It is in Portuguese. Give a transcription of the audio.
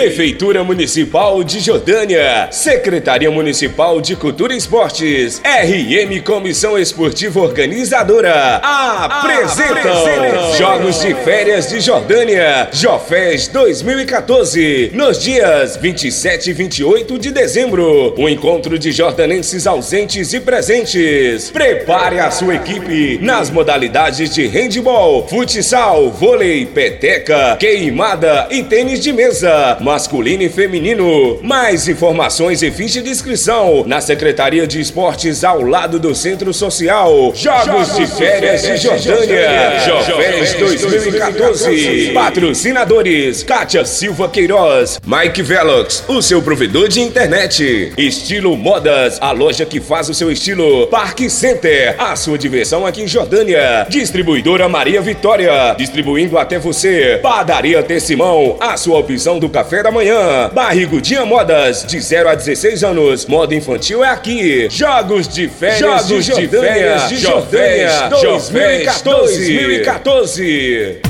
Prefeitura Municipal de Jordânia, Secretaria Municipal de Cultura e Esportes, RM Comissão Esportiva Organizadora, apresentam Jogos de Férias de Jordânia, JOFES 2014, nos dias 27 e 28 de dezembro, um encontro de jordanenses ausentes e presentes. Prepare a sua equipe nas modalidades de handebol, futsal, vôlei, peteca, queimada e tênis de mesa, masculino e feminino. Mais informações e ficha de inscrição na Secretaria de Esportes ao lado do Centro Social. Jogos de Férias de Jordânia, JOFES 2014. Patrocinadores: Kátia Silva Queiroz, Mike Velox, o seu provedor de internet. Estilo Modas, a loja que faz o seu estilo. Parque Center, a sua diversão aqui em Jordânia. Distribuidora Maria Vitória, distribuindo até você. Padaria Tessimão, a sua opção do café da manhã. Barrigudinha Modas, de 0 a 16 anos. Moda infantil é aqui. Jogos de Férias de Jordânia, JOFES 2014.